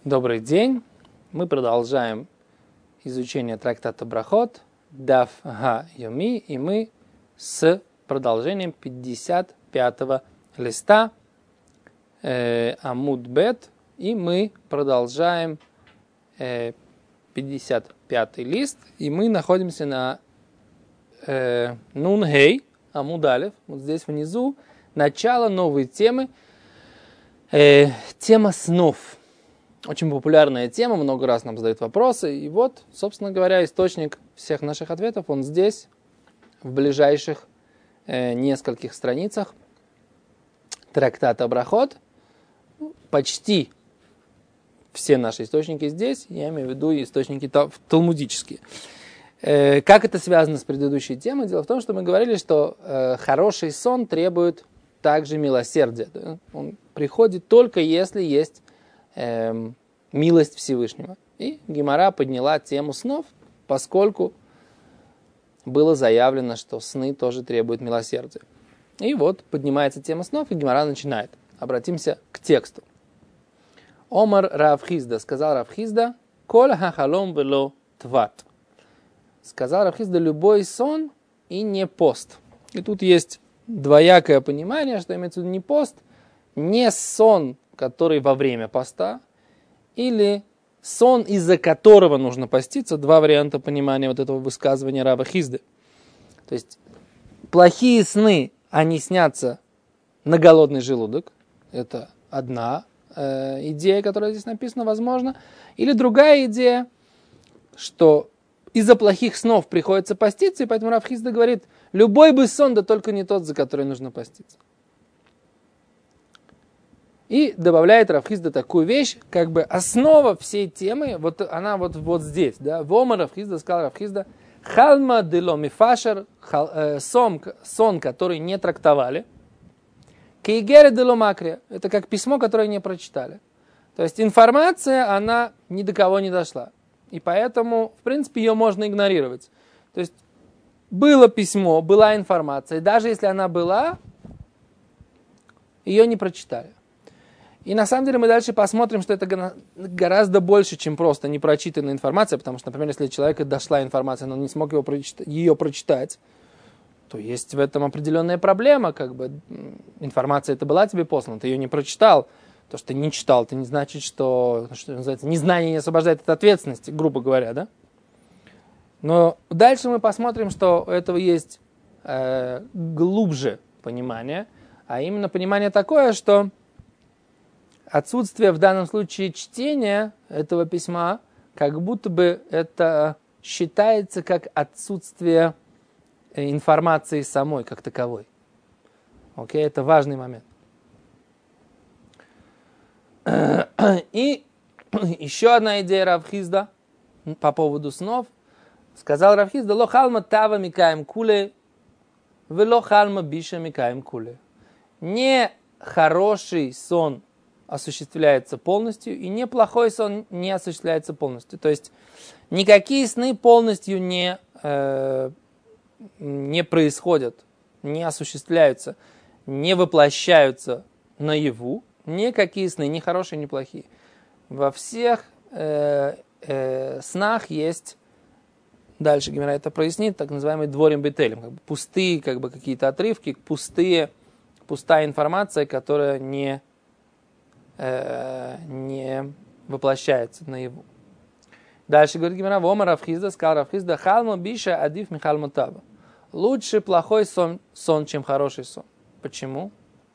Добрый день. Мы продолжаем изучение трактата Брахот, Даф Га Йоми, и мы с продолжением 55-го листа Амуд Бет, и мы продолжаем 55-й лист, и мы находимся на Нун Гей, Амуд Алеф, вот здесь внизу, начало новой темы, тема снов. Очень популярная тема, много раз нам задают вопросы. И вот, собственно говоря, источник всех наших ответов, он здесь, в ближайших нескольких страницах трактата Брахот. Почти все наши источники здесь, я имею в виду источники талмудические. Как это связано с предыдущей темой? Дело в том, что мы говорили, что хороший сон требует также милосердия. Да? Он приходит только если есть милость Всевышнего. И Гемара подняла тему снов, поскольку было заявлено, что сны тоже требуют милосердия. И вот поднимается тема снов, и Гемара начинает. Обратимся к тексту. Омар Рав Хизда, сказал Рав Хизда, коль хахалом вело тват. Сказал Рав Хизда, любой сон и не пост. И тут есть двоякое понимание, что имеется в виду не пост, не сон, который во время поста, или сон, из-за которого нужно поститься. Два варианта понимания вот этого высказывания Рава Хизды. То есть плохие сны, они снятся на голодный желудок. Это одна идея, которая здесь написана, возможно. Или другая идея, что из-за плохих снов приходится поститься, и поэтому Рав Хизда говорит, любой бы сон, да только не тот, за который нужно поститься. И добавляет Рав Хизда такую вещь, как бы основа всей темы, вот она вот здесь, да, Вома Рав Хизда, сказал Рав Хизда, халма дело мифашер, сон, который не трактовали, кейгере дело макрия, это как письмо, которое не прочитали. То есть информация, она ни до кого не дошла. И поэтому, в принципе, ее можно игнорировать. То есть было письмо, была информация, и даже если она была, ее не прочитали. И на самом деле мы дальше посмотрим, что это гораздо больше, чем просто непрочитанная информация, потому что, например, если у человека дошла информация, но он не смог ее прочитать, то есть в этом определенная проблема, как бы информация эта была тебе послана, ты ее не прочитал, то, что ты не читал, это не значит, что называется, незнание не освобождает от ответственности, грубо говоря, да? Но дальше мы посмотрим, что у этого есть глубже понимание, а именно понимание такое, что отсутствие в данном случае чтения этого письма, как будто бы это считается как отсутствие информации самой, как таковой. Окей, это важный момент. И еще одна идея Рав Хизда по поводу снов. Сказал Рав Хизда, ло халма тава микаем куле, вело халма биша микаем куле. Не хороший сон осуществляется полностью, и неплохой сон не осуществляется полностью. То есть никакие сны полностью не происходят, не осуществляются, не воплощаются наяву. Никакие сны, ни хорошие, ни плохие. Во всех снах есть, дальше Гемара это прояснит, так называемый дворим бетелем, как бы пустые как бы, какие-то отрывки, пустая информация, которая не воплощается наяву. Дальше говорит Гемара, вома Рав Хизда, сказал Рав Хизда, халма биша адиф михалма тава. Лучше плохой сон, чем хороший сон. Почему?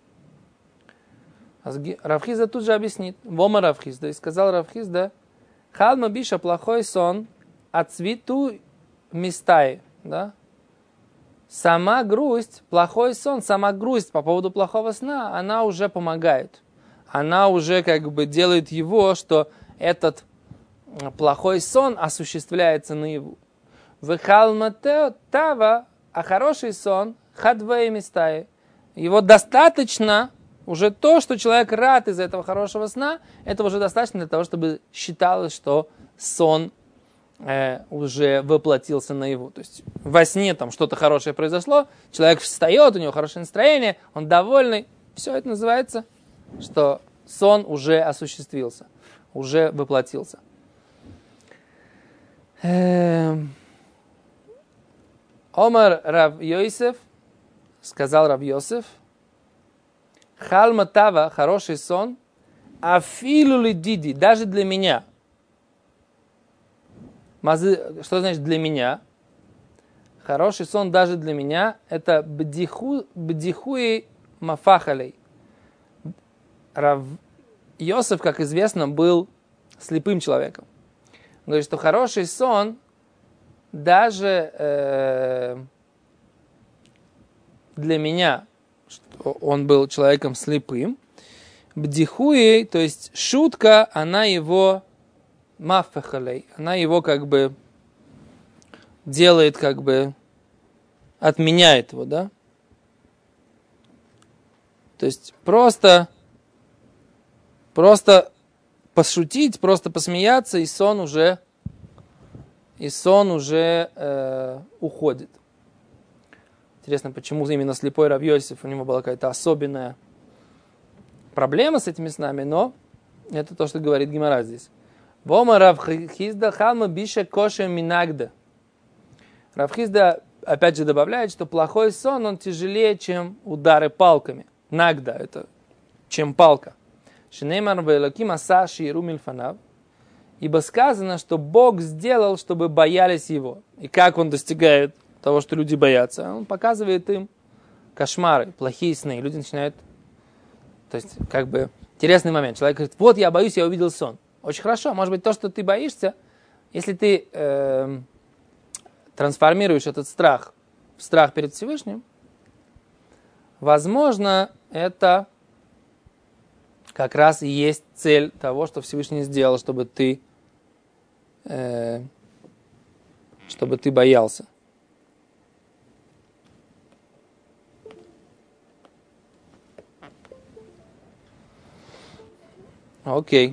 Рав Хизда тут же объяснит. Вома Рав Хизда, и сказал Рав Хизда, халма биша плохой сон, ацвиту мистай, да? Сама грусть, плохой сон, сама грусть по поводу плохого сна, она уже помогает. Она уже как бы делает его, что этот плохой сон осуществляется наяву. Вехалма тава, а хороший сон, хадвей мистай. Его достаточно, уже то, что человек рад из этого хорошего сна, это уже достаточно для того, чтобы считалось, что сон уже воплотился наяву. То есть во сне там что-то хорошее произошло, человек встает, у него хорошее настроение, он довольный. Все это называется, что сон уже осуществился. уже воплотился. Омар Рав Йосеф, сказал Рав Йосеф, Халма Тава, хороший сон, афилу ли диди, даже для меня. Что значит для меня? Хороший сон даже для меня, это бдихуи мафахалей. Рав Йосеф, как известно, был слепым человеком. Он говорит, что хороший сон даже для меня, что он был человеком слепым, бдихуи, то есть шутка, она его мафахалей, она его как бы делает, как бы отменяет его, да? То есть просто пошутить, просто посмеяться, и сон уже уходит. Интересно, почему именно слепой Рав Йосеф, у него была какая-то особенная проблема с этими снами, но это то, что говорит Гемара здесь. Вома Рав Хизда халма биша коша минагда. Рав Хизда опять же добавляет, что плохой сон, он тяжелее, чем удары палками. Нагда, это чем палка. Шинеймар вэлаким аса шииру мильфанав. Ибо сказано, что Бог сделал, чтобы боялись Его. И как Он достигает того, что люди боятся? Он показывает им кошмары, плохие сны. И люди начинают... То есть, как бы, интересный момент. Человек говорит, вот я боюсь, я увидел сон. Очень хорошо. Может быть, то, что ты боишься, если ты трансформируешь этот страх в страх перед Всевышним, возможно, это как раз и есть цель того, что Всевышний сделал, чтобы ты боялся. Окей.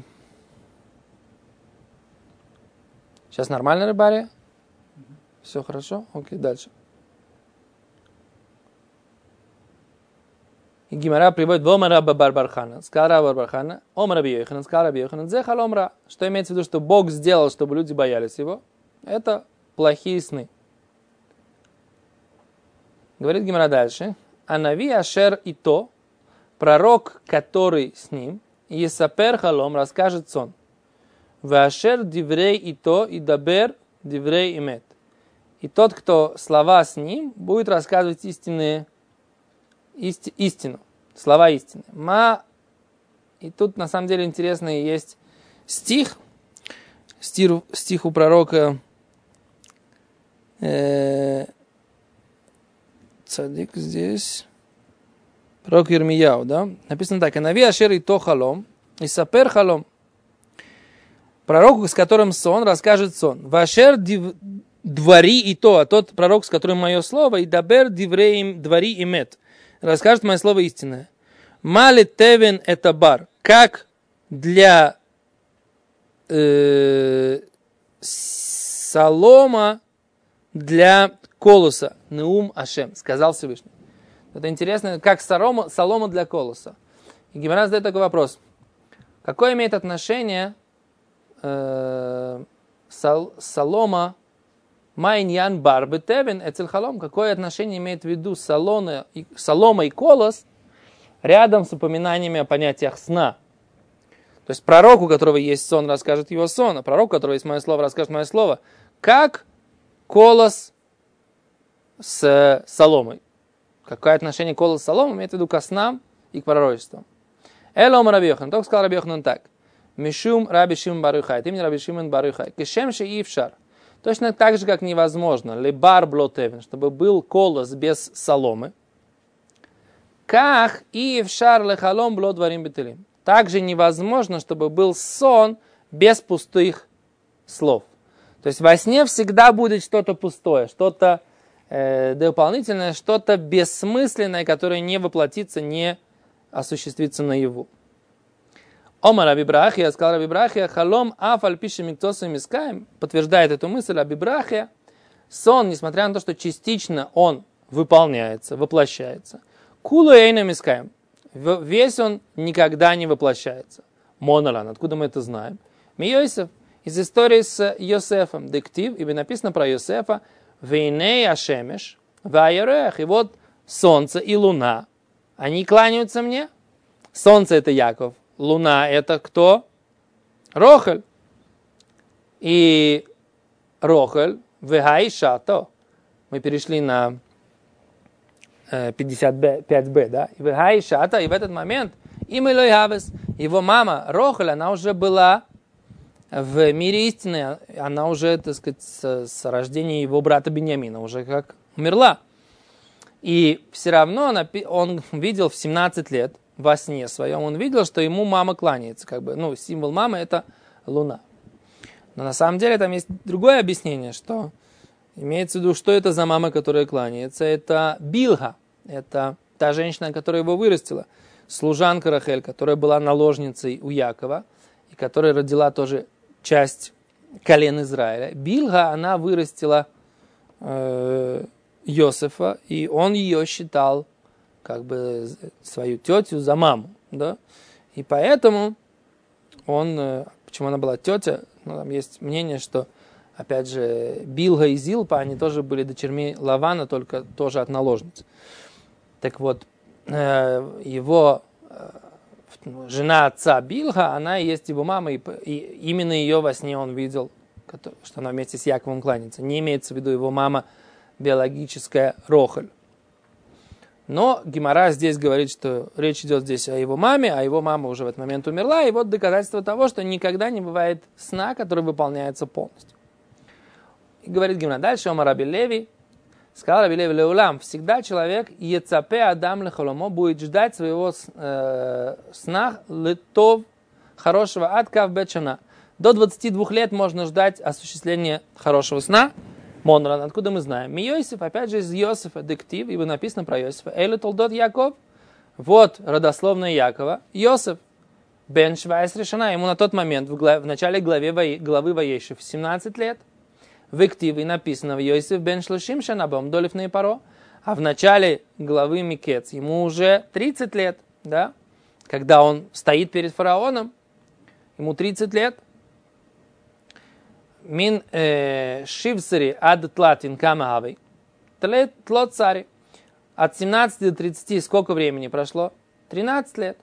Сейчас нормально, рыбари? Все хорошо? Окей, дальше. И Гемара приводит «Вома Раба Бар-Бархана». Сказал Раба Бар-Бархана, «Ома Раби Йоханан», сказал Раби Йоханан, «Зе халом ра». Что имеется в виду, что Бог сделал, чтобы люди боялись Его? Это плохие сны. Говорит Гемара дальше. «Анави ашер ито», пророк, который с ним, «Есапер халом», расскажет сон. «Вашер диврей ито и дабер диврей имет». И тот, кто слова с ним, будет рассказывать истину, слова истины. И тут на самом деле интересный есть стих у пророка цадик здесь, пророк Йирмияу, да? Написано так: «Анави ашер ито халом, и сапер халом». Пророк, с которым сон, расскажет сон. «Вашер двори ито», а тот пророк, с которым мое слово, и дабер дивреим двори имет, расскажет мое слово истинное. Мали тевен это бар. Как для солома для колоса. Неум Ашем, сказал Всевышний. Это интересно, как солома для колоса. И Гемара задает такой вопрос. Какое имеет отношение солома майньян барбы тевен эцельхалом? Какое отношение имеет в виду солома и колос рядом с упоминаниями о понятиях сна? То есть пророк, у которого есть сон, расскажет его сон, а пророк, у которого есть мое слово, расскажет мое слово. Как колос с соломой? Какое отношение колос с соломой имеет в виду ко снам и к пророчеству? Элом Раби Йоханан, только сказал Раби Йоханан так. Мишум Раби Шимон бар Йохай, от имени Раби Шимон бар Йохай. Кешем ше ившар. Точно так же, как невозможно, лебар блотевен, чтобы был колос без соломы. Как ившар лехалом блодварим бетелим. Также невозможно, чтобы был сон без пустых слов. То есть во сне всегда будет что-то пустое, что-то дополнительное, что-то бессмысленное, которое не воплотится, не осуществится наяву. Омар Раби Брахия, сказал Раби Брахия, халом афаль пиши миктосом искаем, подтверждает эту мысль Раби Брахия. Сон, несмотря на то, что частично он выполняется, воплощается, кулу эйном искаем. Весь он никогда не воплощается. Монолан, откуда мы это знаем? Йосеф, из истории с Йосефом, дектив, ибо написано про Йосефа, «Вейней ашемеш, вайерех», и вот солнце и луна, они кланяются мне. Солнце это Яков, луна это кто? Рохель. И Рохель, вехаишато, мы перешли на 55b, да, и вехаишато, и в этот момент его мама Рохель, она уже была в мире истины, она уже, так сказать, с рождения его брата Беньямина уже как умерла. И все равно он видел в 17 лет, во сне своем, он видел, что ему мама кланяется, как бы, ну, символ мамы это луна. Но на самом деле там есть другое объяснение, что имеется в виду, что это за мама, которая кланяется, это Билга, это та женщина, которая его вырастила, служанка Рахель, которая была наложницей у Якова, и которая родила тоже часть колен Израиля. Билга, она вырастила Йосефа, и он ее считал как бы свою тетю за маму, да, и поэтому он, почему она была тетя, ну, там есть мнение, что, опять же, Билга и Зилпа, они тоже были дочерьми Лавана, только тоже от наложниц. Так вот, его жена отца Билга, она и есть его мама, и именно ее во сне он видел, что она вместе с Яковом кланяется. Не имеется в виду его мама биологическая Рохель. Но Гемара здесь говорит, что речь идет здесь о его маме, а его мама уже в этот момент умерла, и вот доказательство того, что никогда не бывает сна, который выполняется полностью. И говорит Гемара дальше, Омар Раби Леви, сказал Раби Леви Леулам, всегда человек, ецапе адам лехоломо, будет ждать своего сна летов, хорошего ад кав бечана. До 22 лет можно ждать осуществления хорошего сна. Монран, откуда мы знаем? Йосеф, опять же, из Йосефа, дектив, ибо написано про Йосефа. Эйле толдот Яков, вот родословная Якова. Йосеф, бен Швайс решена, ему на тот момент, в начале главы Ваешев, 17 лет. В активе написано в Йосеф бен Шлушим Шанабам, долев на Паро. А в начале главы Микец ему уже 30 лет, да? Когда он стоит перед фараоном, ему 30 лет. Мин шивсари ад тлатин камахавей. Тлот цари. От 17 до 30 сколько времени прошло? 13 лет.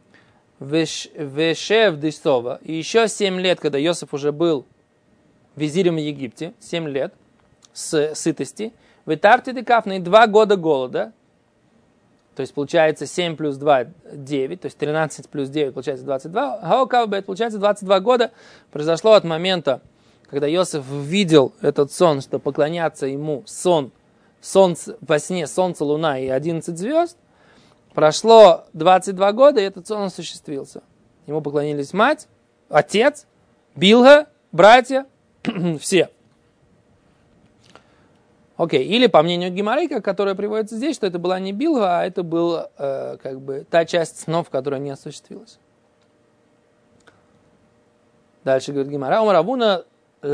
Вешев дистова. И еще 7 лет, когда Йосеф уже был визирем в Египте, 7 лет с сытости. Витарти декафны 2 года голода. То есть получается 7 плюс 2, 9. То есть 13 плюс 9 получается 22. Хаокавбет получается 22 года. Произошло от момента, когда Йосеф видел этот сон, что поклоняться ему солнце, во сне солнце, луна и 11 звезд, прошло 22 года, и этот сон осуществился. Ему поклонились мать, отец, Билга, братья, все. Окей, или по мнению Гемары, которая приводится здесь, что это была не Билга, а это была как бы та часть снов, которая не осуществилась. Дальше говорит Гемара, Омаравуна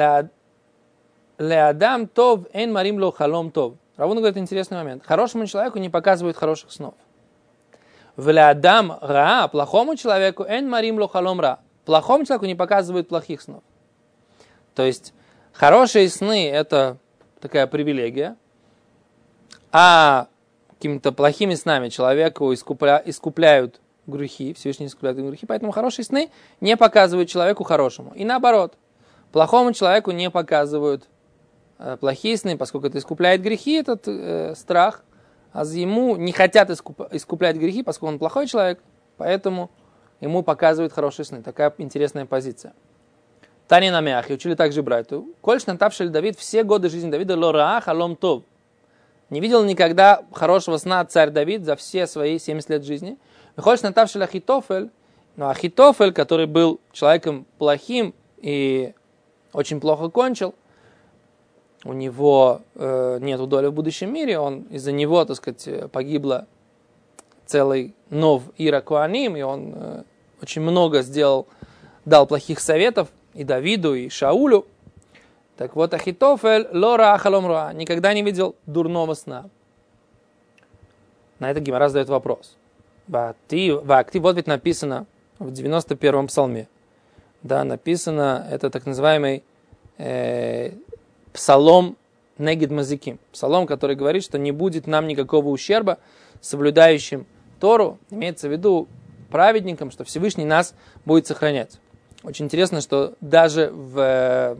Леадам тов эн марим ло халом тов. Равуна говорит интересный момент. Хорошему человеку не показывают хороших снов. В леадам ра, плохому человеку эн марим ло халом ра. Плохому человеку не показывают плохих снов. То есть хорошие сны это такая привилегия, а какими-то плохими снами человеку искупляют грехи, Всевышний искупляет грехи, поэтому хорошие сны не показывают человеку хорошему. И наоборот. Плохому человеку не показывают плохие сны, поскольку это искупляет грехи, этот страх, а ему не хотят искуплять грехи, поскольку он плохой человек, поэтому ему показывают хорошие сны. Такая интересная позиция. Тани на Меахи учили также брату. Кольш натавшили Давид все годы жизни Давида лораах алом тов. Не видел никогда хорошего сна царь Давид за все свои 70 лет жизни. Кольш натавшили Ахитофель, но Ахитофель, который был человеком плохим и очень плохо кончил, у него нету доли в будущем мире, из-за него, так сказать, погибло целый нов Ира Куаним, и он очень много дал плохих советов и Давиду, и Шаулю. Так вот, Ахитофель лора ахалом руа, никогда не видел дурного сна. На это Гемара задает вопрос. Вот ведь написано в 91-м псалме. да, написано, это так называемый псалом негид мазиким. Псалом, который говорит, что не будет нам никакого ущерба соблюдающим Тору, имеется в виду праведникам, что Всевышний нас будет сохранять. Очень интересно, что даже в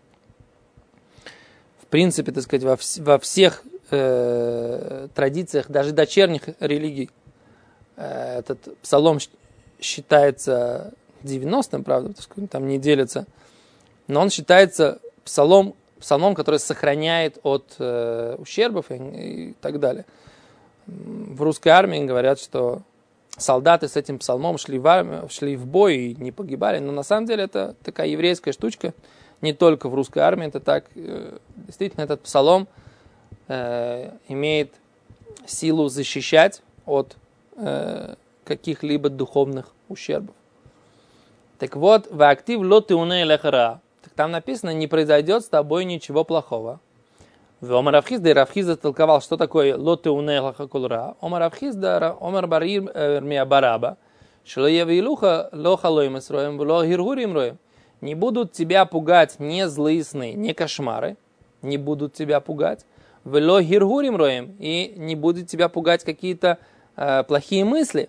принципе, так сказать, во всех традициях, даже дочерних религий, этот псалом считается 90-м, правда, там не делится, но он считается псалом, который сохраняет от ущербов и так далее. В русской армии говорят, что солдаты с этим псалмом шли в бой и не погибали, но на самом деле это такая еврейская штучка, не только в русской армии, это так. Действительно, этот псалом имеет силу защищать от каких-либо духовных ущербов. Так вот, в актив лотеуне лехара. Так там написано, не произойдет с тобой ничего плохого. В Омар Равхизда, и Равхизда толковал, что такое лотеуне лехакулра. Омар Равхизда, Омар Барир Миабараба, шело явилуха лоха лоим эсроем, вло гиргурим роем. Не будут тебя пугать не злые сны, не кошмары, не будут тебя пугать. Вло гиргурим роем, и не будут тебя пугать какие-то плохие мысли.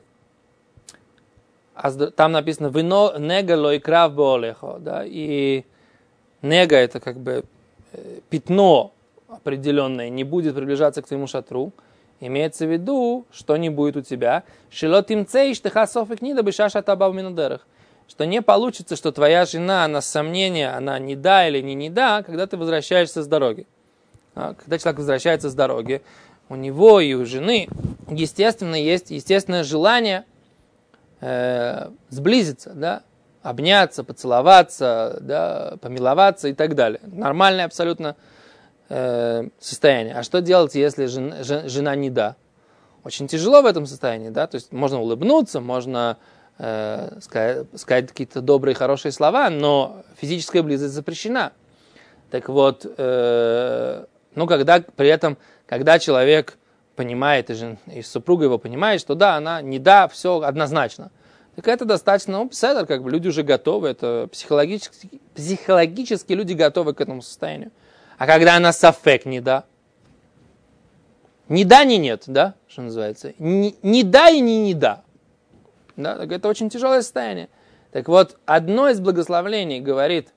Там написано «Вино нега лой крав боолехо». Да? И нега – это как бы пятно определенное, не будет приближаться к твоему шатру. Имеется в виду, что не будет у тебя. «Шило тимцей штыха софик нида бешаша табав минудерах». Что не получится, что твоя жена, она сомнения, она не да или не да, когда ты возвращаешься с дороги. Когда человек возвращается с дороги, у него и у жены, естественно, есть естественное желание сблизиться, да, обняться, поцеловаться, да, помиловаться и так далее. Нормальное абсолютно состояние. А что делать, если жена не да? Очень тяжело в этом состоянии, да, то есть можно улыбнуться, можно сказать какие-то добрые, хорошие слова, но физическая близость запрещена. Так вот, когда при этом, когда человек понимает, и супруга его понимает, что да, она не да, все однозначно. Так это достаточно, как бы люди уже готовы, это психологически люди готовы к этому состоянию. А когда она сафек не да, ни да, ни нет, да, что называется, ни да и не да. Да, так это очень тяжелое состояние. Так вот, одно из благословлений говорит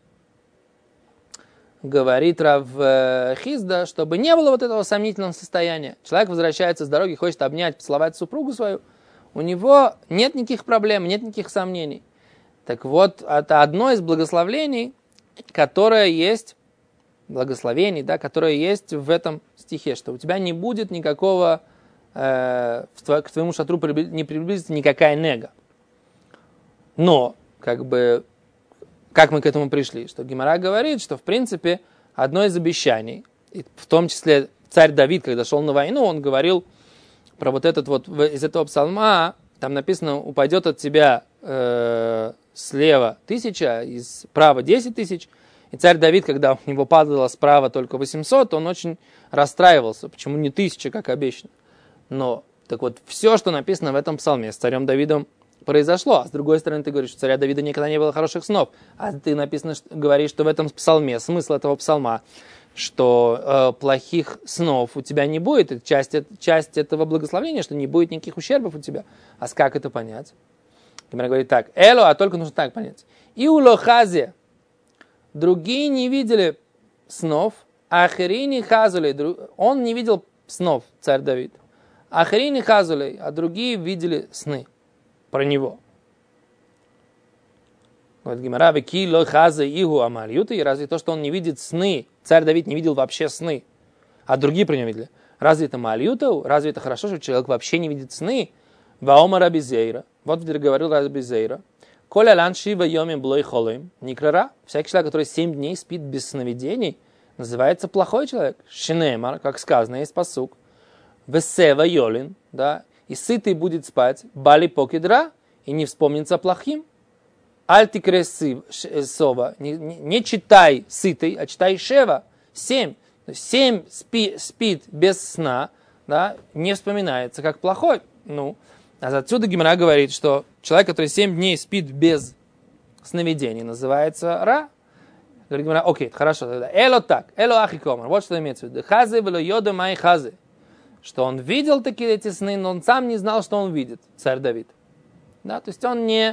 Рав Хизда, чтобы не было вот этого сомнительного состояния. Человек возвращается с дороги, хочет обнять, поцеловать супругу свою. У него нет никаких проблем, нет никаких сомнений. Так вот, это одно из благословений, которое есть, которое есть в этом стихе, что у тебя не будет никакого, к твоему шатру не приблизится никакая нега. Но, как мы к этому пришли? Что Гемара говорит, что в принципе одно из обещаний, и в том числе царь Давид, когда шел на войну, он говорил про вот этот вот, из этого псалма, там написано, упадет от тебя слева 1000, и справа 10 000. И царь Давид, когда у него падало справа только 800, он очень расстраивался. Почему не 1000, как обещано? Но, так вот, все, что написано в этом псалме с царем Давидом, произошло. А с другой стороны, ты говоришь, что у царя Давида никогда не было хороших снов. А ты говоришь, что в этом псалме, смысл этого псалма, что плохих снов у тебя не будет. Это часть этого благословения, что не будет никаких ущербов у тебя. А как это понять? Гемара говорит так. А только нужно так понять. И у лохазе другие не видели снов, ахирини хазулей. Он не видел снов, царь Давид. Ахирини хазулей, а другие видели сны про него. Говорит Гемара, веки ло хазе игу амальюта, и разве то, что он не видит сны, царь Давид не видел вообще сны, а другие про него видели, разве это мальюта, разве это хорошо, что человек вообще не видит сны? Ваома Раби Зейра, вот говорил Раби Зейра, коля лан шива йомим блой холоим, никрара, всякий человек, который 7 дней спит без сновидений, называется плохой человек. Шинемар, как сказано, есть пасук, весева йолин, да, и сытый будет спать, бали покедра, и не вспомнится плохим. Альтикресы сова, не читай сытый, а читай шева, 7. 7 спит без сна, да, не вспоминается как плохой. Ну, а отсюда Гемара говорит, что человек, который 7 дней спит без сновидений называется ра. Говорит Гемара, окей, хорошо, тогда. Эло так, эло ахикомар. Вот что имеется в виду. Хазе вело йода май хазе. Что он видел такие эти сны, но он сам не знал, что он видит, царь Давид. Да, то есть он не...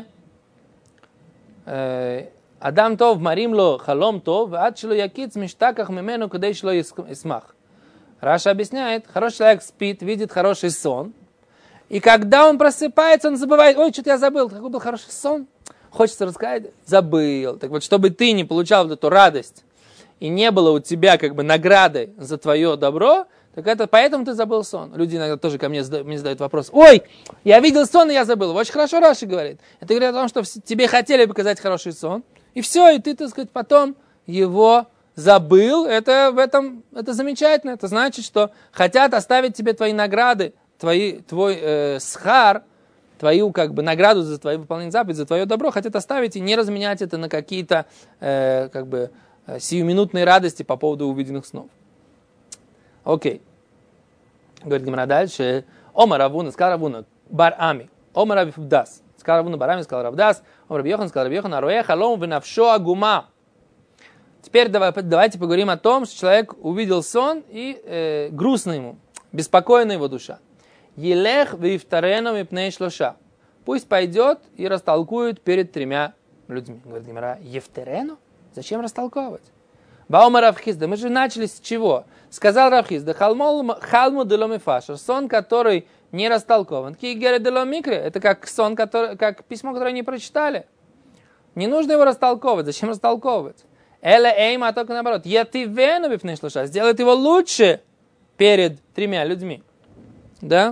Адам тов марим ло халом тов, ад шло якиц миштаках мимену кудей шло исмах. Раша объясняет, хороший человек спит, видит хороший сон, и когда он просыпается, он забывает, ой, что-то я забыл, какой был хороший сон. Хочется рассказать, забыл. Так вот, чтобы ты не получал вот эту радость, и не было у тебя как бы награды за твое добро, так это поэтому ты забыл сон. Люди иногда тоже ко мне задают вопрос, ой, я видел сон, и я забыл. Очень хорошо Раши говорит. Это говорит о том, что тебе хотели показать хороший сон, и все, и ты, так сказать, потом его забыл. Это замечательно. Это значит, что хотят оставить тебе твои награды, твой схар, твою как бы награду за твое выполнение заповедей, за твое добро, хотят оставить и не разменять это на какие-то как бы сиюминутные радости по поводу увиденных снов. Окей. Говорит Гемара дальше. Омар Равуна, сказал Равуна, бар ами. Омар Равдас. Сказал Равуна, бар ами, сказал Равдас. Омар Равьехан, сказал Равьехан, аруэ халом венавшо агума. Теперь давайте поговорим о том, что человек увидел сон и грустно ему, беспокойна его душа. Елех вифтарену мипней шлоша. Пусть пойдет и растолкует перед 3 людьми. Говорит Гемара, ефтерену? Зачем растолковывать? Баома Равхизда, мы же начали с чего? Сказал Равхизда, халму деломифашер, сон, который не растолкован. Кигере деломикре, это как сон, как письмо, которое не прочитали. Не нужно его растолковывать. Зачем растолковывать? Эле эйма, а только наоборот. Ятивену бифней шлоша, сделает его лучше перед 3 людьми. Да?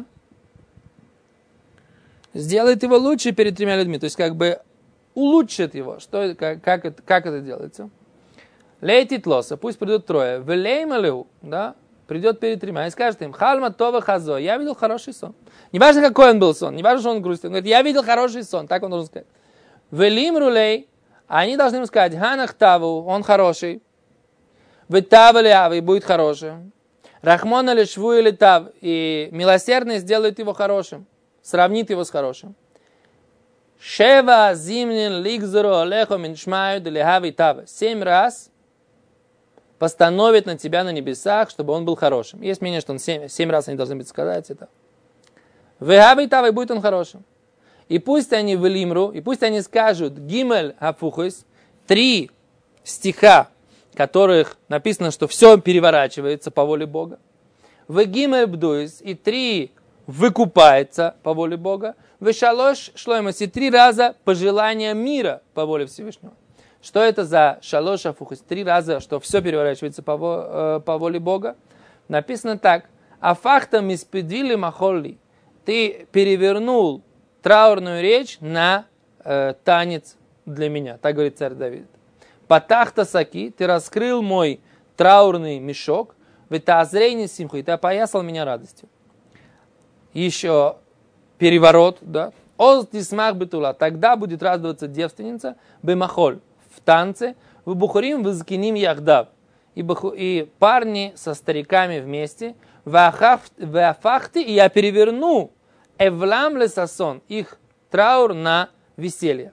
Сделает его лучше перед 3 людьми. То есть как бы улучшит его. Как это делается? Лейтит лоса, пусть придут 3. Велеймалеу, да, придет перед 3 и скажет им, халма това хазо, я видел хороший сон. Не важно, какой он был сон, не важно, что он грустный. Он говорит, я видел хороший сон, так он должен сказать. Велимрулей, они должны ему сказать, ханах таву, он хороший. Ветава леавы, будет хорошим. Рахмона лешву или тав, и милосердный сделает его хорошим, сравнит его с хорошим. Шева зимнин лигзору алехо миншмаю делехави тава. 7 раз постановит на тебя на небесах, чтобы он был хорошим. Есть мнение, что он 7 раз они должны быть сказать это. Вехави тава, и будет он хорошим. И пусть они в Лимру, и пусть они скажут гимель хафухис, 3 стиха, в которых написано, что все переворачивается по воле Бога. В гимель бдуис, и 3 выкупается по воле Бога. В шалош шлоймас, и 3 раза пожелания мира по воле Всевышнего. Что это за шалош афухис? 3 раза, что все переворачивается по воле Бога. Написано так. Афахта миспедвили махолли. Ты перевернул траурную речь на танец для меня. Так говорит царь Давид. Патахта саки. Ты раскрыл мой траурный мешок. Витаазрейни симху. И ты опоясал меня радостью. Еще переворот, да. Оз тисмах бетула. Тогда будет радоваться девственница бемахоль. В танце, в бухурим, в зкиним яхдав, и парни со стариками вместе, в афахте, и я переверну эвлам лесасон, их траур на веселье.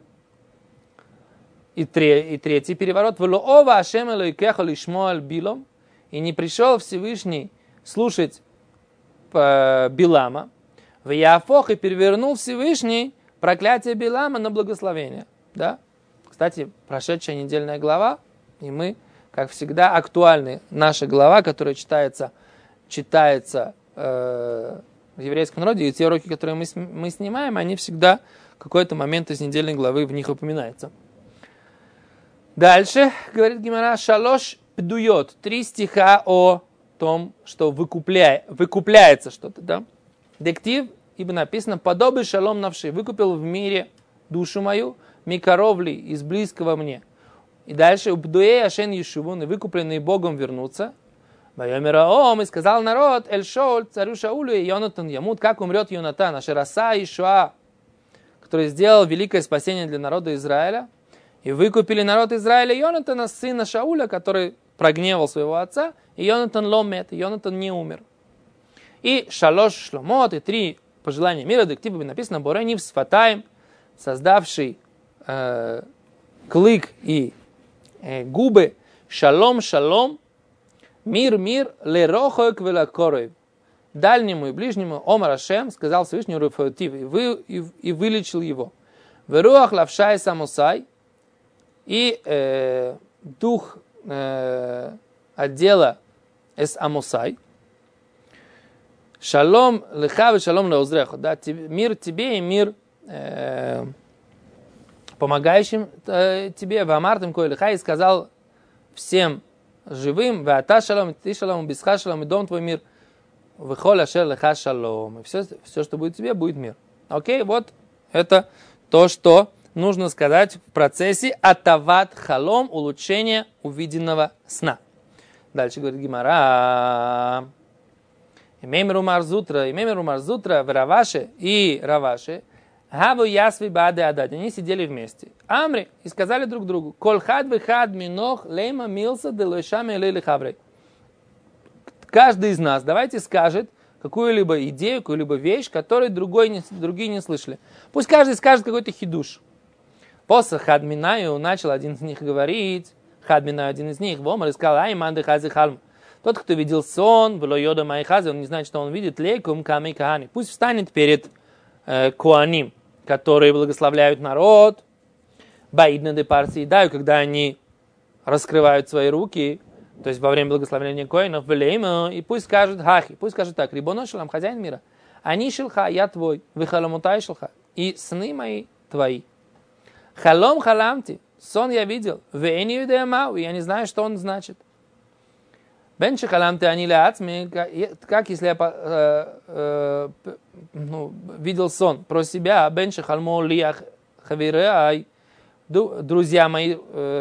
И 3-й переворот, влоова ашем элойкеха лишмо билом, и не пришел Всевышний слушать Билама, в Яфох, и перевернул Всевышний проклятие Билама на благословение, да. Кстати, прошедшая недельная глава, и мы, как всегда, актуальны. Наша глава, которая читается в еврейском народе, и те уроки, которые мы снимаем, они всегда в какой-то момент из недельной главы в них упоминаются. Дальше, говорит Гемара, шалош пдует, 3 стиха о том, что выкупляется что-то, да? Дектив, ибо написано, подобный шалом навши, выкупил в мире душу мою, микаровли из близкого мне. И дальше, убдуэ ашен ешувун, и выкупленные Богом вернутся. Байомираом, и сказал народ, эль-шоуль, царю Шаулю, и Йонатан ямут, как умрет Йонатан, ашераса Ишуа, который сделал великое спасение для народа Израиля. И выкупили народ Израиля Йонатана, сына Шауля, который прогневал своего отца, и Йонатан ломет, и Йонатан не умер. И шалош шломот, и 3 пожелания мира, дективами написано, боренив сфатаем, создавший клык и губы. Шалом, шалом, мир, мир, лерохок велакорой. Дальнему и ближнему Омар Ашем сказал Всевышний Руфаутив и вылечил его. Веруах лавшай самусай, и дух отдела эс амусай. Шалом леха шалом леузреху. Да, мир тебе и мир помогающим тебе. Вамартым кой леха, и сказал всем живым, вата шалом, ты шалом, бисха шалом, и дом твой мир. Выхоль ашер леха шалом. И все, что будет тебе, будет мир. Окей, вот это то, что нужно сказать в процессе атават халом, улучшения увиденного сна. Дальше говорит Гимара. Имеймеру марзутра, в Раваше и Раваше, гаву ясви баде адад. Они сидели вместе. Амри, и сказали друг другу, кол хад вихад минох лейма милса делойшами лейли хаврей. Каждый из нас, давайте скажет какую-либо идею, какую-либо вещь, которую другие не слышали. Пусть каждый скажет какой-то хидуш. После хадминаю начал один из них говорить, хадминаю один из них, вомар и сказал, ай манды хази халм. Тот, кто видел сон, вло йода майхази, он не знает, что он видит, лейкум ками кахани. Пусть встанет перед куаним, которые благословляют народ, баидна де парси, да, когда они раскрывают свои руки, то есть во время благословения коинов, и пусть скажет хахи, пусть скажет так, рибоно шалам, хозяин мира, они шелха, я твой, вы халамутай шелха, и сны мои твои. Халом халамти, сон я видел, вэни юдеямау, я не знаю, что он значит. Бенчи халамти они ляцми, как если я видел сон про себя, бенчи халмо лиях хавиреай, друзья мои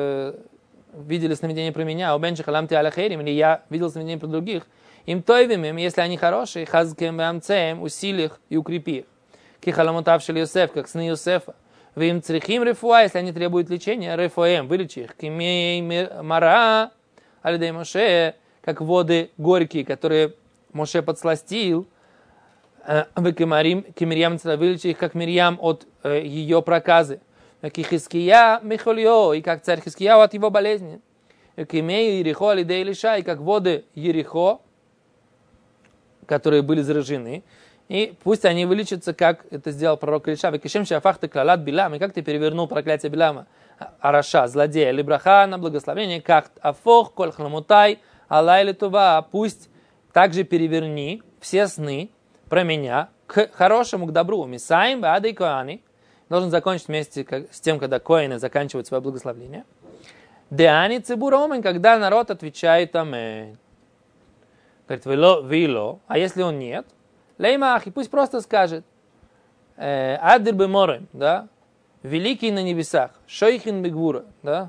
видели сновидение про меня, а бенчи халамти аляхерим, или я видел сновидение про других, им тойвим, если они хорошие, хазкем бамцеем, усили их и укрепи их. Ки халамутавшили Йосеф, как сны Йосефа. Вы им црихим рефуа, если они требуют лечения, рефуэм, вылечи их. Кимей мара, алидей Моше, как воды горькие, которые Моше подсластил. Вы кимирьям вылечи их, как Мирьям от ее проказы. Кихиския михольо, и как царь Хискияу от его болезни. Кимей Ерихо алидей Илиша, и как воды Ерихо, которые были заражены. И пусть они вылечатся, как это сделал пророк Илиша. Векишем шафахты клалат Билам. И как ты перевернул проклятие Билама, Араша, злодея, либраха на благословение, как афох, коль хламутай, алай литува. Пусть также переверни все сны про меня к хорошему, к добру. Мисаим, баадей коани. Должен закончить вместе с тем, когда коины заканчивают свое благословение. Деани цибур омен, когда народ отвечает аминь. Говорит, вило, а если он нет? Леймах, и пусть просто скажет, адыр беморем, да, великий на небесах, шойхин бегвура, да,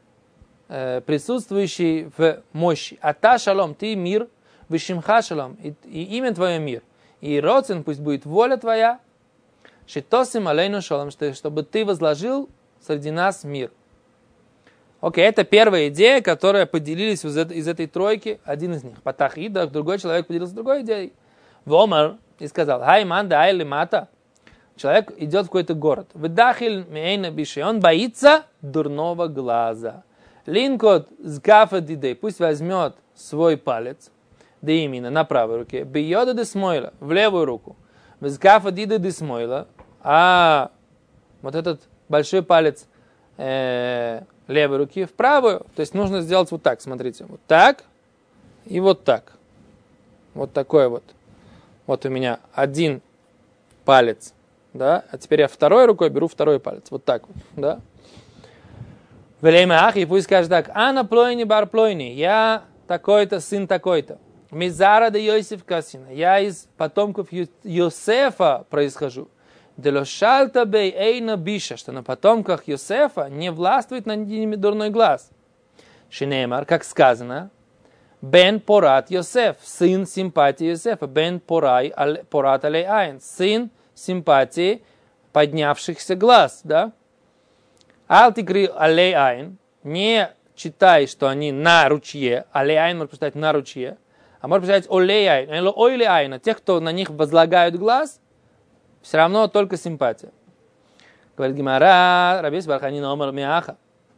присутствующий в мощи, ата шалом, ты мир, вишимха шалом, и имя твое мир, и роцен пусть будет воля твоя, шитосим алейну шалом, чтобы ты возложил среди нас мир. Окей, это первая идея, которая поделились из этой тройки, один из них, Патах Идах, другой человек поделился другой идеей. Вомар и сказал, хай манда айли мата. Человек идет в какой-то город. Выдахиль мейна биши. Он боится дурного глаза. Линкот с гафа дидей. Пусть возьмет свой палец, да именно на правой руке. Бьёда де смойла в левую руку. С гафа дида де смойла. А вот этот большой палец левой руки в правую. То есть нужно сделать вот так. Смотрите. Вот так и вот так. Вот такой вот. Вот у меня один палец, да, а теперь я второй рукой беру второй палец, вот так вот, да. Велейма ах, и пусть скажет так, ана плойни бар плойни, я такой-то, сын такой-то. Мизара де Йосиф Касина, я из потомков Йосефа происхожу. Делошалта бей эйна биша, что на потомках Йосефа не властвует над ними дурной глаз. Шинеймар, как сказано, Бен Порат Йосеф, сын симпатии Йосефа. Бен Порат Алей Айн, сын симпатии поднявшихся глаз. Да? Алтикри Алей Айн, не читай, что они на ручье. Алей Айн можно прочитать на ручье. А можно прочитать Олей Айн, Ойлей Айн. Тех, кто на них возлагают глаз, все равно только симпатия. Говорит Гимара, Рабис Барханина Омар Миаха.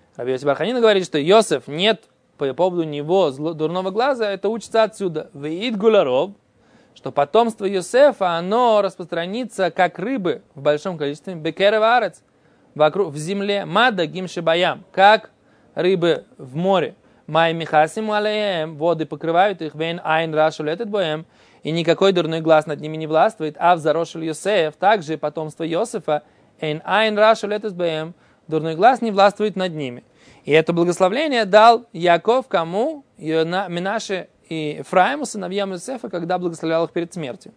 Раби Йоси бар Ханина говорит, что Йосеф нет по поводу него дурного глаза, это учится отсюда. Веид гуларов, что потомство Йосефа, оно распространится как рыбы в большом количестве. Бекерев арец, в земле. Мада гимшибаям, как рыбы в море. Май михасим алеем, воды покрывают их. Вен айн рашу летет боем. И никакой дурной глаз над ними не властвует. А в зарошил Йосеф, также потомство Йосефа, эн айн рашу летет боем, дурной глаз не властвует над ними. И это благословление дал Яков кому? Менаше и Ефраиму, сыновьям Йосефа, когда благословлял их перед смертью.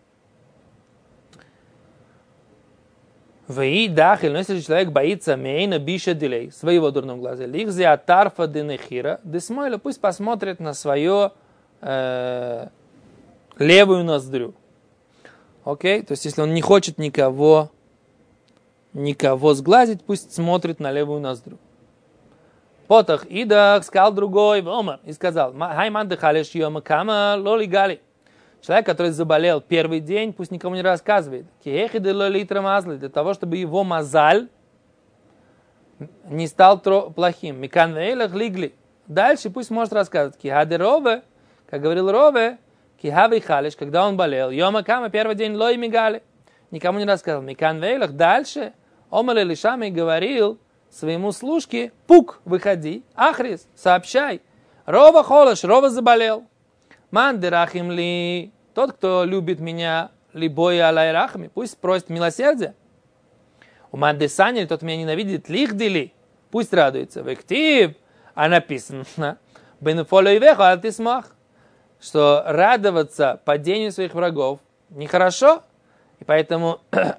Вей дахиль, но если человек боится мейна биша дилей, своего дурного глаза, лихзи атарфа денехира, десмойла, пусть посмотрит на свою левую ноздрю. Окей? То есть, если он не хочет никого сглазить, пусть смотрит на левую ноздрю. Потах идах, сказал другой, Омар, и сказал, хайман дыхалиш йома кама лоли гали. Человек, который заболел первый день, пусть никому не рассказывает. Киехи де лолитра мазли, для того, чтобы его мазаль не стал плохим. Микан вейлах лигли. Дальше пусть может рассказывать. Кихаде рове, как говорил Рове, кихавей халиш, когда он болел. Йома кама, первый день лой мигали. Никому не рассказывал. Микан вейлах. Дальше Омар Элишами говорил своему служке, пук, выходи, Ахрис, сообщай. Рова холош, Рова заболел. Ман дерахим ли, тот, кто любит меня, либой алай рахми, пусть просит милосердия. У ман десанили, тот меня ненавидит, лихдили, пусть радуется. Вектив, а написано, бенефоло и вехо, а ты смах, что радоваться падению своих врагов нехорошо, и поэтому,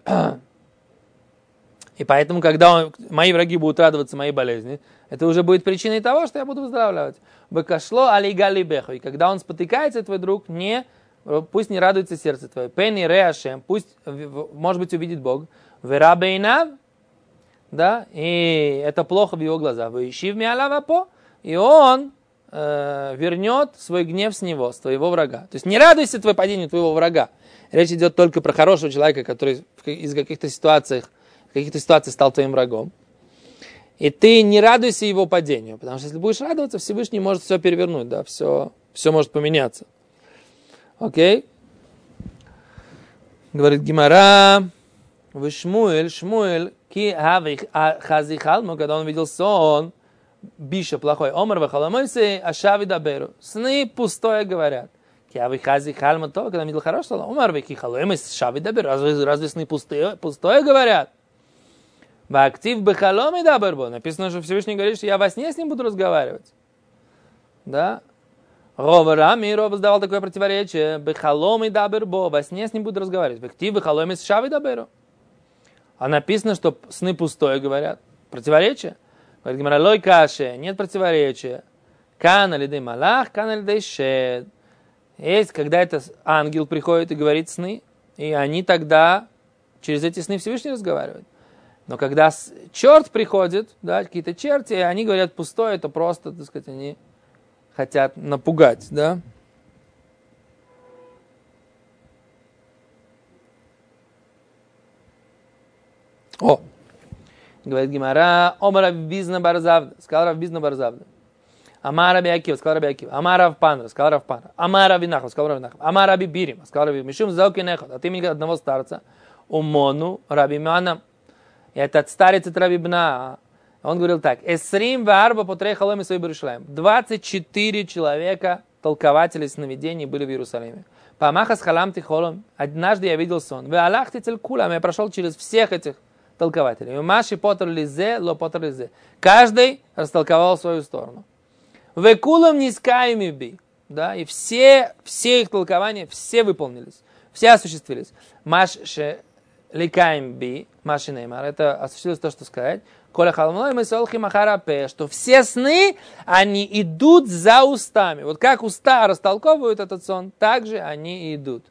когда мои враги будут радоваться моей болезни, это уже будет причиной того, что я буду выздоравливать. Бекашло алигали бехо. И когда он спотыкается, твой друг, пусть не радуется сердце твое. Пени реашем, пусть, может быть, увидит Бог. Верабейнав, да, и это плохо в его глазах. Вещив миалавапо, и он вернет свой гнев с него, с твоего врага. То есть не радуйся твоему падению твоего врага. Речь идет только про хорошего человека, который из каких-то ситуаций стал твоим врагом. И ты не радуйся его падению, потому что если будешь радоваться, Всевышний может все перевернуть, да, все может поменяться. Окей? Говорит Гемара, Шмуэль, ки хазихал, когда он видел сон, биша плохой, омар вахаламойсе, ашави даберу, сны пустое говорят. Ки хазихал, когда он видел хорошее, омар вахаламойсе, ашави даберу, разве сны пустое говорят? Актив бехаломи дабербо. Написано, что Всевышний говорит, что я во сне с ним буду разговаривать. Да? Рова задавал такое противоречие. Бехаломи дабербо. Во сне с ним буду разговаривать. Актив бехаломи с шави даберу. А написано, что сны пустое говорят. Противоречие? Говорит Гемара, лой каше. Нет противоречия. Кана лидей малах, кана лидей шед. Есть, когда это ангел приходит и говорит сны, и они тогда через эти сны Всевышний разговаривают. Но когда черт приходит, да, какие-то черти, они говорят пустое, это просто, так сказать, они хотят напугать, да. Говорит Гемара, Омар Рав Бизна бар Завда, сказал Рав Бизна бар Завда. Амар Раби Акива, сказал Раби Акива. Амар Рав Панра, сказал Рав Панра. Амар Раби Нахман, сказал Раби Нахман. Амар Раби Бирим, сказал Раби Бирим. Мишум зауки нехот, от имени одного старца, умону Раби Мана. И этот старец от Раби Бна, он говорил так, «Эсрим варба потрей халоми свой Иерусалим». 24 человека, толкователей сновидений, были в Иерусалиме. «Памахас халам тихолом». Однажды я видел сон. «Вы аллахти цель кулам». Я прошел через всех этих толкователей. «Маши потр лизе, ло потр лизе». Каждый растолковал свою сторону. «Вы кулам нискаеми би». Да, и все их толкования, все выполнились, все осуществились. «Маш ликаем би». Маши Неймар, это осуществилось то, что сказать, что все сны, они идут за устами. Вот как уста растолковывают этот сон, так же они и идут.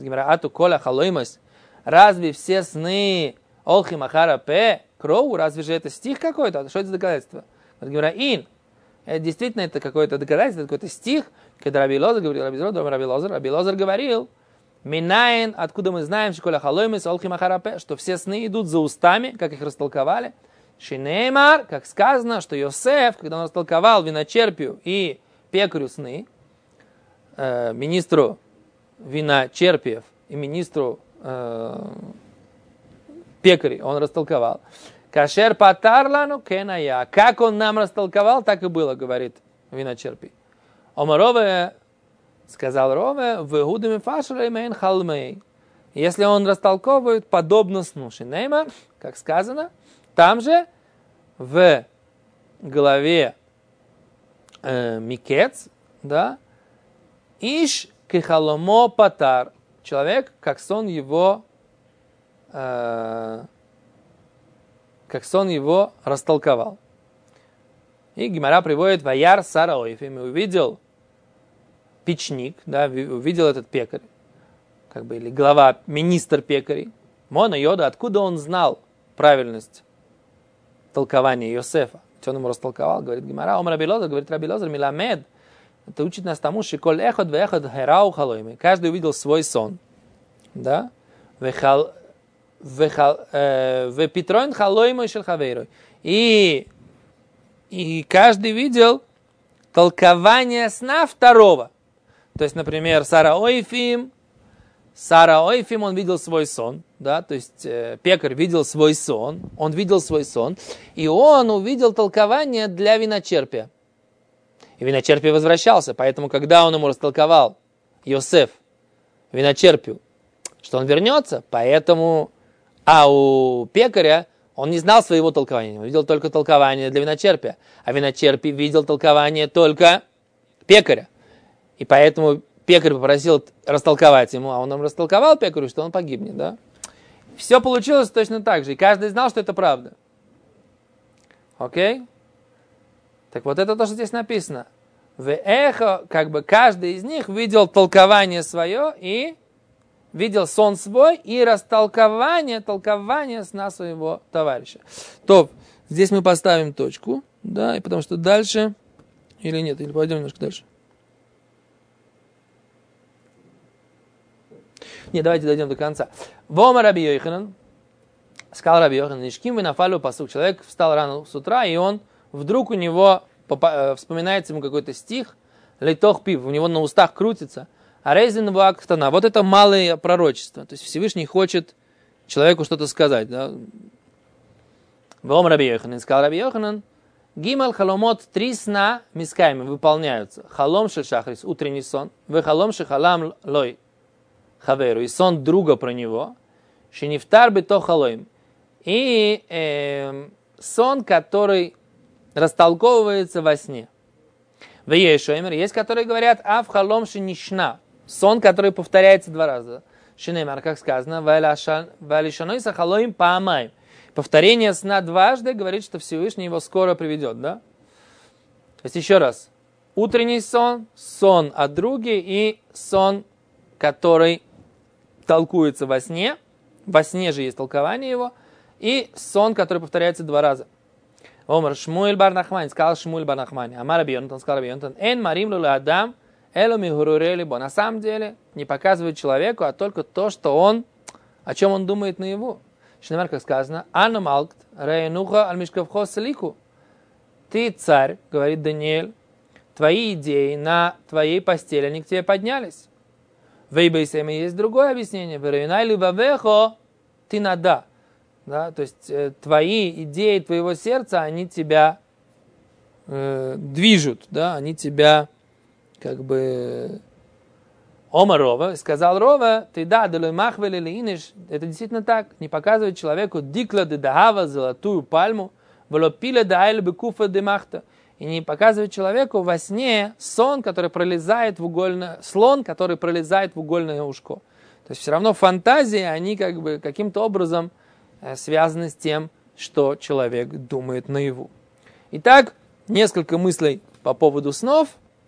Разве все сны Олхи Махара П. Кроу, разве же это стих какой-то? Что это за доказательство? Это действительно это какое-то доказательство, это какой-то стих, когда Раби Лозер говорил, Минаин, откуда мы знаем, что все сны идут за устами, как их растолковали. Шинеймар, как сказано, что Йосеф, когда он растолковал виночерпию и пекарю сны, министру виночерпиев и министру пекарей, он растолковал. Кашер патарлану кеная. Как он нам растолковал, так и было, говорит виночерпий. Омарове, сказал Рове, в Игудами фашреймейн халмей. Если он растолковывает подобно сну. Шинеймар, как сказано, там же в главе Микец, да, Иш кихаломо патар. Человек, как сон его растолковал. И Гемара приводит Ваяр Сараоифим, и увидел печник, да, увидел этот пекарь, как бы, или глава, министр пекарей. Мона Йода, откуда он знал правильность толкования Йосефа? Ведь он ему растолковал, говорит Гемара, Ом Раби Лозер, говорит Раби Лозер, Миламед, это учит нас тому, что коль эхот вехот херау халойми. Каждый увидел свой сон. Да? Вепитроин халоймой шельхавейрой. И каждый видел толкование сна второго. То есть, например, Сара Ойфим, он видел свой сон. Да? То есть, пекарь видел свой сон. Он видел свой сон. И он увидел толкование для виночерпия. И виночерпий возвращался. Поэтому, когда он ему растолковал, Йосеф, виночерпию, что он вернется, поэтому... А у пекаря он не знал своего толкования. Он видел только толкование для виночерпия. А виночерпий видел толкование только пекаря. И поэтому пекарь попросил растолковать ему, а он ему растолковал пекарю, что он погибнет. Да? Все получилось точно так же. И каждый знал, что это правда. Окей? Так вот это то, что здесь написано. В эхо, как бы каждый из них видел толкование свое и видел сон свой и толкование сна своего товарища. То, здесь мы поставим точку, да, и потому что дальше, или нет, или пойдем немножко дальше. Не, давайте дойдем до конца. Вома Раби Йоханан, сказал Раби Йоханан, Ишким винафалю пасук. Человек встал рано с утра, и он вдруг у него вспоминается ему какой-то стих, лейтох пив, у него на устах крутится, а рейзен вактана. Вот это малое пророчество. То есть Всевышний хочет человеку что-то сказать. Да? Вом Раби Йоханан, сказал Раби Йоханан, гимал халомот, 3 сна мисками выполняются. Халом шель шахрис, утренний сон, в халом шель халам лой хаверу, и сон друга про него, шенифтар бито халоим, и сон, который растолковывается во сне. В Ешоймер есть, которые говорят, а в халом шинишна, сон, который повторяется 2 раза. Шинеймар, как сказано, валишанойса халоим паамай. Повторение сна дважды говорит, что Всевышний его скоро приведет, да? То есть еще раз. Утренний сон, сон о друге и сон, который толкуется во сне. Во сне же есть толкование его. И сон, который повторяется 2 раза. Омар Шмуэль бар Нахмани, сказал Шмуэль бар Нахмани. Амар Раби Йонатан, сказал Раби Йонатан, эн марим луле адам, элу мигурурели бо. На самом деле не показывает человеку, а только то, что он, о чем он думает наяву. Шинемар, как сказано, ану малкт рейнуха альмишкавхо салику. Ты царь, говорит Даниэль, твои идеи на твоей постели, они к тебе поднялись. В Эйбейсеме есть другое объяснение. Верейнайли вавехо ты нада. Да, то есть твои идеи твоего сердца, они тебя движут, да, они тебя как бы... Ома Рова, сказал Рова, ты да, делой махвели линиш, это действительно так, не показывает человеку дикла де дахава, золотую пальму, волопила де айль бекуфа де махта, и не показывает человеку во сне слон, который пролезает в угольное ушко. То есть все равно фантазии, они как бы каким-то образом связаны с тем, что человек думает наяву. Итак, несколько мыслей по поводу снов.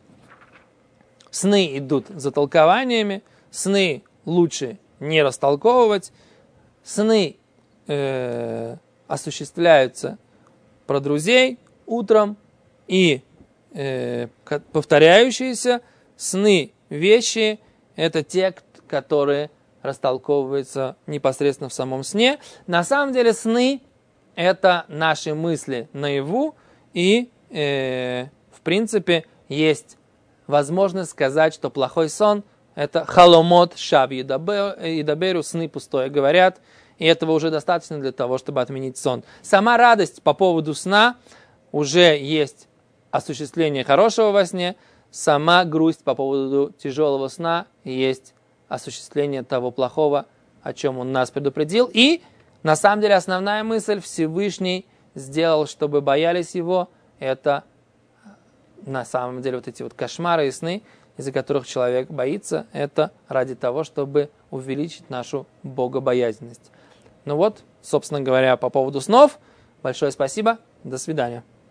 Сны идут за толкованиями, сны лучше не растолковывать, сны осуществляются про друзей утром и повторяющиеся сны, вещи, это те, которые растолковываются непосредственно в самом сне. На самом деле сны это наши мысли наяву, и, в принципе, есть возможность сказать, что плохой сон – это халомот шав идаберу, сны пустое говорят, и этого уже достаточно для того, чтобы отменить сон. Сама радость по поводу сна уже есть осуществление хорошего во сне, сама грусть по поводу тяжелого сна есть осуществление того плохого, о чем он нас предупредил. И на самом деле основная мысль Всевышний сделал, чтобы боялись его, это на самом деле вот эти вот кошмары и сны, из-за которых человек боится, это ради того, чтобы увеличить нашу богобоязненность. Ну вот, собственно говоря, по поводу снов. Большое спасибо. До свидания.